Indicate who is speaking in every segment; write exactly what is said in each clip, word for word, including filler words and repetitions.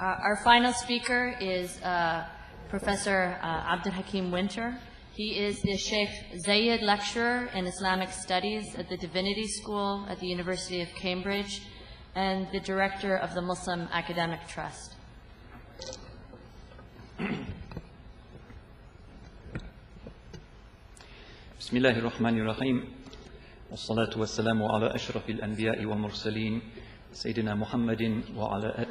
Speaker 1: Uh, our final speaker is uh, Professor uh, Abdul Hakim Winter. He is the Sheikh Zayed Lecturer in Islamic Studies at the Divinity School at the University of Cambridge and the Director of the Muslim Academic Trust.
Speaker 2: Bismillahir Rahmanir Rahim. Wassalatu wassalamu ala ashrafil anbiya'i wal mursaleen Sayyidina Muhammadin wa ala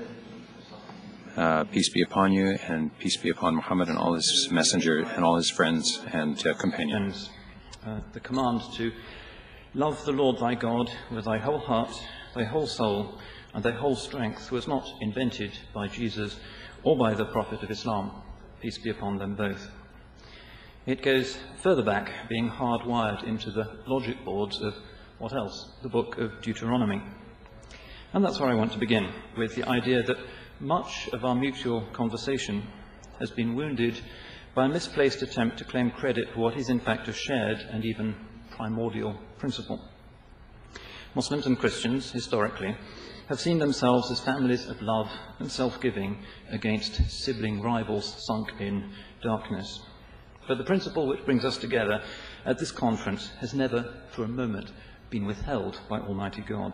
Speaker 3: Uh, peace be upon you, and peace be upon Muhammad and all his messenger and all his friends and uh, companions.
Speaker 2: And, uh, the command to love the Lord thy God with thy whole heart, thy whole soul, and thy whole strength was not invented by Jesus or by the Prophet of Islam. Peace be upon them both. It goes further back, being hardwired into the logic boards of what else? The book of Deuteronomy. And that's where I want to begin, with the idea that much of our mutual conversation has been wounded by a misplaced attempt to claim credit for what is in fact a shared and even primordial principle. Muslims and Christians, historically, have seen themselves as families of love and self-giving against sibling rivals sunk in darkness. But the principle which brings us together at this conference has never, for a moment, been withheld by Almighty God.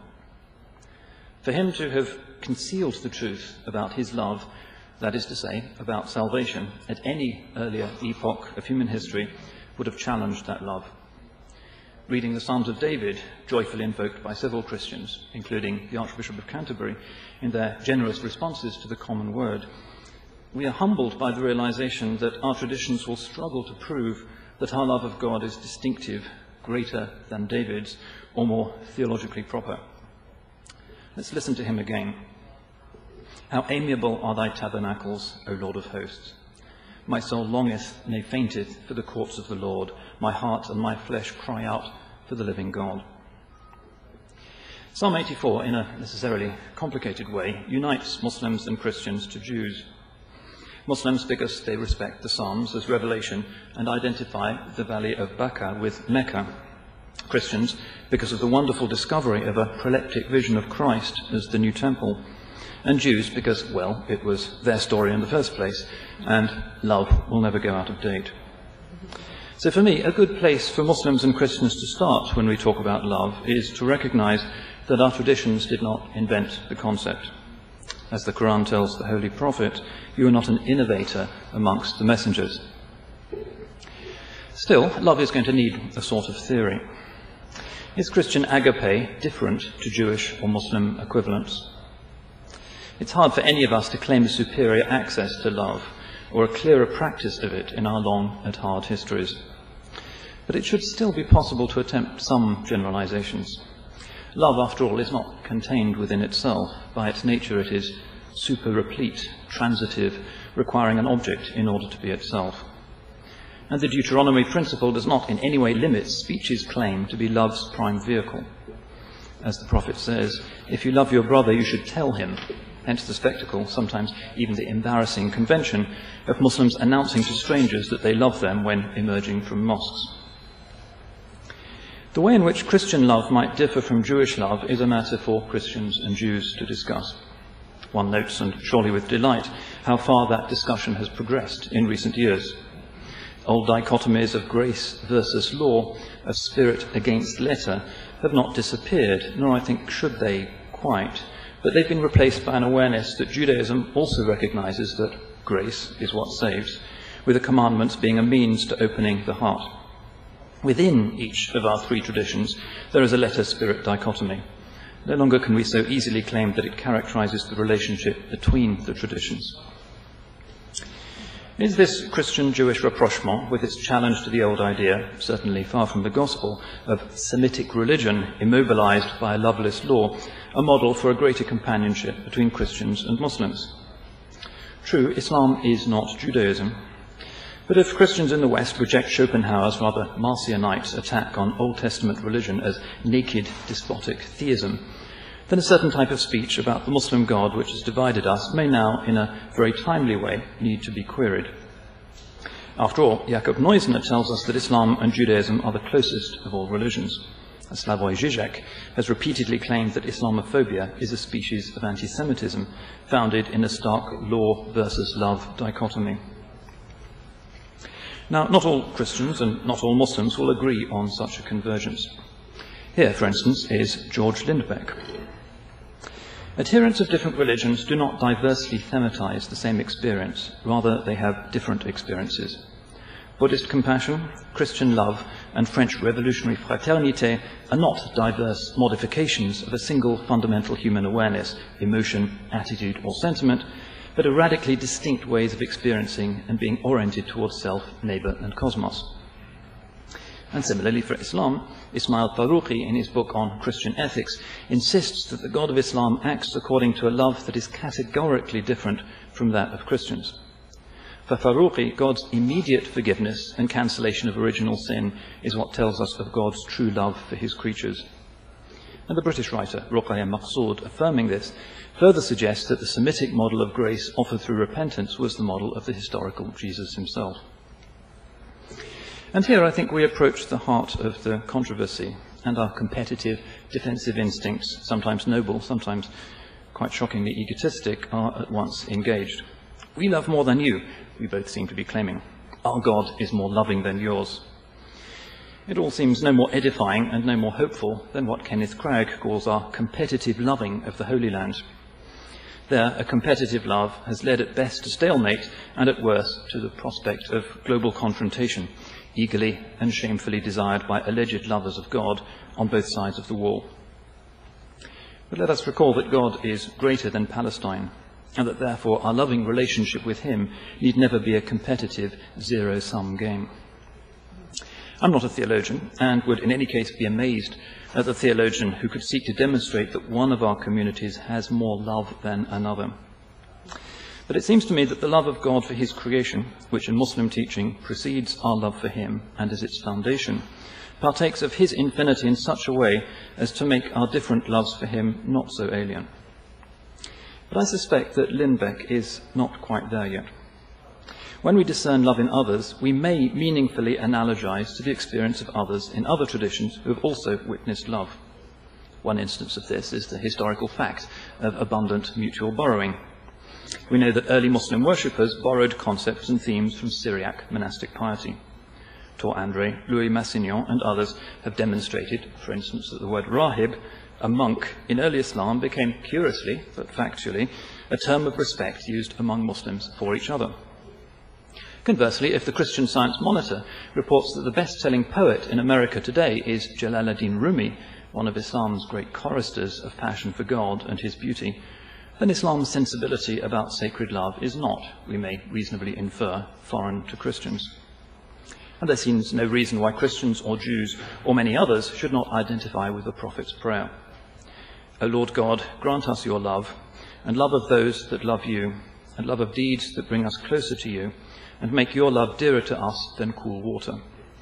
Speaker 2: For him to have concealed the truth about his love, that is to say, about salvation, at any earlier epoch of human history, would have challenged that love. Reading the Psalms of David, joyfully invoked by several Christians, including the Archbishop of Canterbury, in their generous responses to the common word, we are humbled by the realization that our traditions will struggle to prove that our love of God is distinctive, greater than David's, or more theologically proper. Let's listen to him again. How amiable are thy tabernacles, O Lord of hosts. My soul longeth, nay fainteth, for the courts of the Lord. My heart and my flesh cry out for the living God. Psalm eighty-four, in a necessarily complicated way, unites Muslims and Christians to Jews. Muslims because they respect the Psalms as revelation and identify the valley of Baqa with Mecca. Christians because of the wonderful discovery of a proleptic vision of Christ as the new temple, and Jews because, well, it was their story in the first place, and love will never go out of date. So for me, a good place for Muslims and Christians to start when we talk about love is to recognize that our traditions did not invent the concept. As the Quran tells the Holy Prophet, you are not an innovator amongst the messengers. Still, love is going to need a sort of theory. Is Christian agape different to Jewish or Muslim equivalents? It's hard for any of us to claim a superior access to love or a clearer practice of it in our long and hard histories. But it should still be possible to attempt some generalizations. Love, after all, is not contained within itself. By its nature, it is super-replete, transitive, requiring an object in order to be itself. And the Deuteronomy principle does not in any way limit speech's claim to be love's prime vehicle. As the prophet says, if you love your brother, you should tell him. Hence the spectacle, sometimes even the embarrassing convention, of Muslims announcing to strangers that they love them when emerging from mosques. The way in which Christian love might differ from Jewish love is a matter for Christians and Jews to discuss. One notes, and surely with delight, how far that discussion has progressed in recent years. Old dichotomies of grace versus law, of spirit against letter, have not disappeared, nor I think should they quite, but they've been replaced by an awareness that Judaism also recognizes that grace is what saves, with the commandments being a means to opening the heart. Within each of our three traditions, there is a letter-spirit dichotomy. No longer can we so easily claim that it characterizes the relationship between the traditions. Is this Christian-Jewish rapprochement, with its challenge to the old idea, certainly far from the gospel, of Semitic religion immobilized by a loveless law, a model for a greater companionship between Christians and Muslims? True, Islam is not Judaism. But if Christians in the West reject Schopenhauer's rather Marcionite attack on Old Testament religion as naked, despotic theism, then a certain type of speech about the Muslim God which has divided us may now, in a very timely way, need to be queried. After all, Jakob Neusner tells us that Islam and Judaism are the closest of all religions. Slavoj Žižek, has repeatedly claimed that Islamophobia is a species of anti-Semitism founded in a stark law versus love dichotomy. Now, not all Christians and not all Muslims will agree on such a convergence. Here, for instance, is George Lindbeck. Adherents of different religions do not diversely thematize the same experience, rather they have different experiences. Buddhist compassion, Christian love, and French revolutionary fraternité are not diverse modifications of a single fundamental human awareness, emotion, attitude, or sentiment, but are radically distinct ways of experiencing and being oriented towards self, neighbor, and cosmos. And similarly for Islam, Ismail Farouqi, in his book on Christian ethics, insists that the God of Islam acts according to a love that is categorically different from that of Christians. For Farouqi, God's immediate forgiveness and cancellation of original sin is what tells us of God's true love for his creatures. And the British writer, Ruqayya Maqsood, affirming this, further suggests that the Semitic model of grace offered through repentance was the model of the historical Jesus himself. And here I think we approach the heart of the controversy, and our competitive, defensive instincts, sometimes noble, sometimes quite shockingly egotistic, are at once engaged. We love more than you, we both seem to be claiming. Our God is more loving than yours. It all seems no more edifying and no more hopeful than what Kenneth Cragg calls our competitive loving of the Holy Land. There, a competitive love has led at best to stalemate and at worst to the prospect of global confrontation, eagerly and shamefully desired by alleged lovers of God on both sides of the wall. But let us recall that God is greater than Palestine, and that therefore our loving relationship with him need never be a competitive zero-sum game. I'm not a theologian, and would in any case be amazed at the theologian who could seek to demonstrate that one of our communities has more love than another. But it seems to me that the love of God for his creation, which in Muslim teaching precedes our love for him and is its foundation, partakes of his infinity in such a way as to make our different loves for him not so alien. But I suspect that Lindbeck is not quite there yet. When we discern love in others, we may meaningfully analogize to the experience of others in other traditions who have also witnessed love. One instance of this is the historical fact of abundant mutual borrowing. We know that early Muslim worshippers borrowed concepts and themes from Syriac monastic piety. Tor André, Louis Massignon, and others have demonstrated, for instance, that the word rahib, a monk, in early Islam became curiously, but factually, a term of respect used among Muslims for each other. Conversely, if the Christian Science Monitor reports that the best-selling poet in America today is Jalaluddin Rumi, one of Islam's great choristers of passion for God and his beauty, then Islam's sensibility about sacred love is not, we may reasonably infer, foreign to Christians. And there seems no reason why Christians or Jews or many others should not identify with the prophet's prayer. O Lord God, grant us your love, and love of those that love you, and love of deeds that bring us closer to you, and make your love dearer to us than cool water.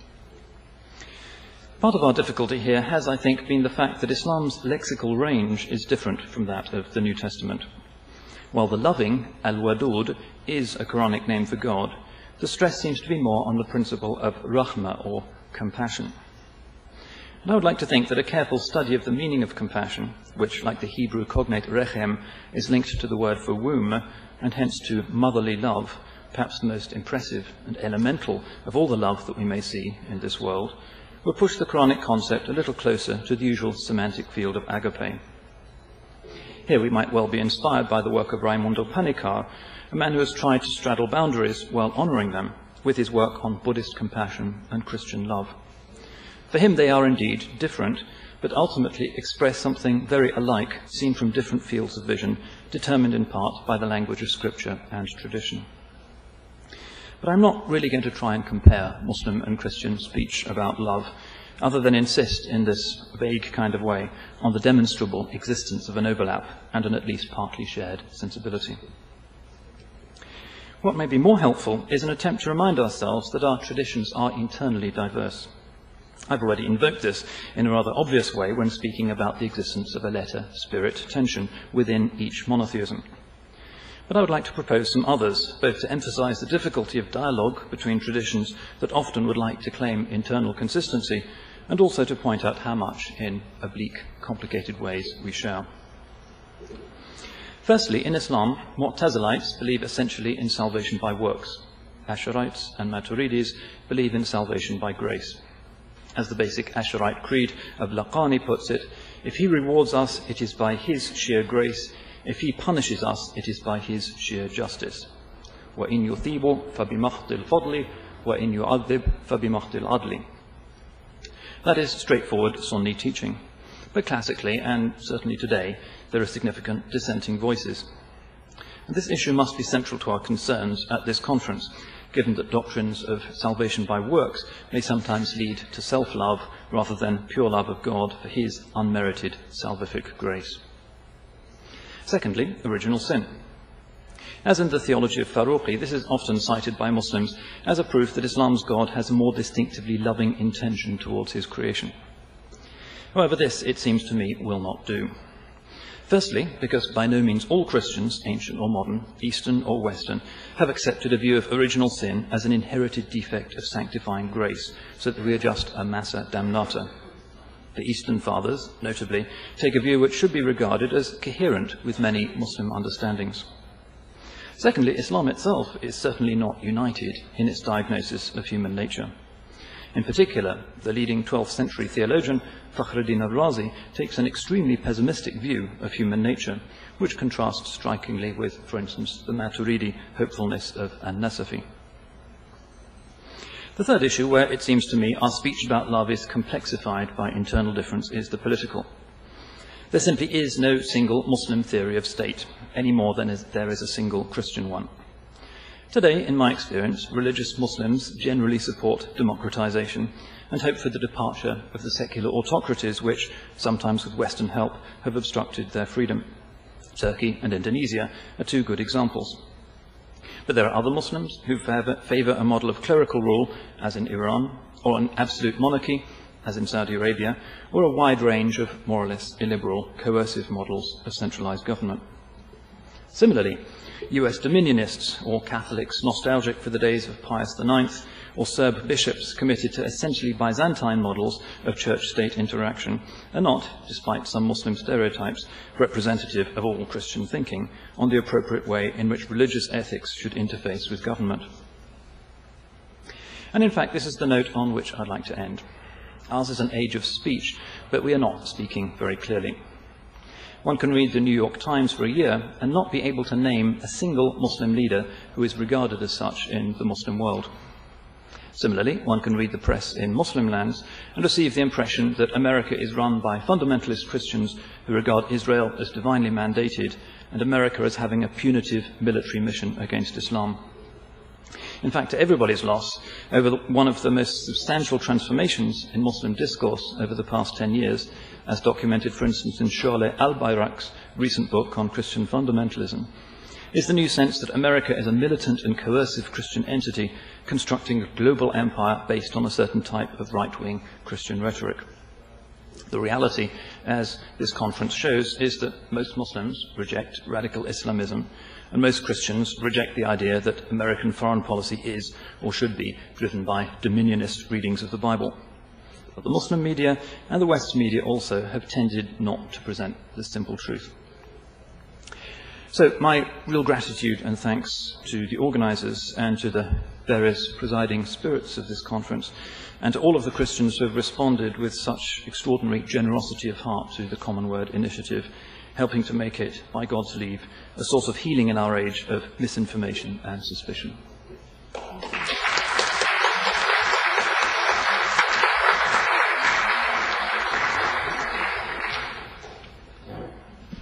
Speaker 2: Part of our difficulty here has, I think, been the fact that Islam's lexical range is different from that of the New Testament. While the loving, al-Wadud, is a Quranic name for God, the stress seems to be more on the principle of rahmah, or compassion. And I would like to think that a careful study of the meaning of compassion, which, like the Hebrew cognate rechem, is linked to the word for womb, and hence to motherly love, perhaps the most impressive and elemental of all the love that we may see in this world, will push the Quranic concept a little closer to the usual semantic field of agape. Here we might well be inspired by the work of Raimundo Panikkar, a man who has tried to straddle boundaries while honouring them with his work on Buddhist compassion and Christian love. For him they are indeed different, but ultimately express something very alike, seen from different fields of vision, determined in part by the language of scripture and tradition. But I'm not really going to try and compare Muslim and Christian speech about love, other than insist in this vague kind of way on the demonstrable existence of an overlap and an at least partly shared sensibility. What may be more helpful is an attempt to remind ourselves that our traditions are internally diverse. I've already invoked this in a rather obvious way when speaking about the existence of a letter-spirit tension within each monotheism. But I would like to propose some others, both to emphasize the difficulty of dialogue between traditions that often would like to claim internal consistency, and also to point out how much in oblique, complicated ways we share. Firstly, in Islam, Mu'tazilites believe essentially in salvation by works. Ash'arites and Maturidis believe in salvation by grace. As the basic Ash'arite creed of Laqani puts it, if he rewards us, it is by his sheer grace. If he punishes us, it is by his sheer justice. وَإِن يُثِيبُ فَبِمَحْضِ الْفَضْلِ وَإِن يُعَذِّبْ فَبِمَحْضِ الْعَدْلِ. That is straightforward Sunni teaching. But classically, and certainly today, there are significant dissenting voices. And this issue must be central to our concerns at this conference, given that doctrines of salvation by works may sometimes lead to self-love rather than pure love of God for his unmerited salvific grace. Secondly, original sin. As in the theology of Faruqi, this is often cited by Muslims as a proof that Islam's God has a more distinctively loving intention towards his creation. However, this, it seems to me, will not do. Firstly, because by no means all Christians, ancient or modern, Eastern or Western, have accepted a view of original sin as an inherited defect of sanctifying grace, so that we are just a massa damnata. The Eastern Fathers, notably, take a view which should be regarded as coherent with many Muslim understandings. Secondly, Islam itself is certainly not united in its diagnosis of human nature. In particular, the leading twelfth century theologian, Fakhruddin al-Razi, takes an extremely pessimistic view of human nature, which contrasts strikingly with, for instance, the Maturidi hopefulness of an-Nasafi. The third issue where, it seems to me, our speech about love is complexified by internal difference is the political. There simply is no single Muslim theory of state, any more than there is a single Christian one. Today, in my experience, religious Muslims generally support democratization and hope for the departure of the secular autocracies which, sometimes with Western help, have obstructed their freedom. Turkey and Indonesia are two good examples. But there are other Muslims who favor a model of clerical rule, as in Iran, or an absolute monarchy, as in Saudi Arabia, or a wide range of more or less illiberal, coercive models of centralized government. Similarly, U S dominionists or Catholics nostalgic for the days of Pius the Ninth, or Serb bishops committed to essentially Byzantine models of church-state interaction are not, despite some Muslim stereotypes, representative of all Christian thinking on the appropriate way in which religious ethics should interface with government. And in fact, this is the note on which I'd like to end. Ours is an age of speech, but we are not speaking very clearly. One can read the New York Times for a year and not be able to name a single Muslim leader who is regarded as such in the Muslim world. Similarly, one can read the press in Muslim lands and receive the impression that America is run by fundamentalist Christians who regard Israel as divinely mandated and America as having a punitive military mission against Islam. In fact, to everybody's loss, over the, one of the most substantial transformations in Muslim discourse over the past ten years, as documented, for instance, in Sholeh al-Bayrak's recent book on Christian fundamentalism, is the new sense that America is a militant and coercive Christian entity constructing a global empire based on a certain type of right-wing Christian rhetoric. The reality, as this conference shows, is that most Muslims reject radical Islamism, and most Christians reject the idea that American foreign policy is, or should be, driven by dominionist readings of the Bible. But the Muslim media and the West media also have tended not to present this simple truth. So my real gratitude and thanks to the organizers and to the various presiding spirits of this conference, and to all of the Christians who have responded with such extraordinary generosity of heart to the Common Word initiative, helping to make it, by God's leave, a source of healing in our age of misinformation and suspicion.